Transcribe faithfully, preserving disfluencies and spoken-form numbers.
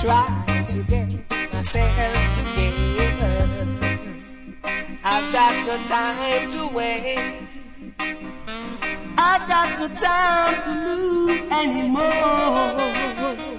try to get myself together. I've got no time to wait. I've got no time to lose anymore.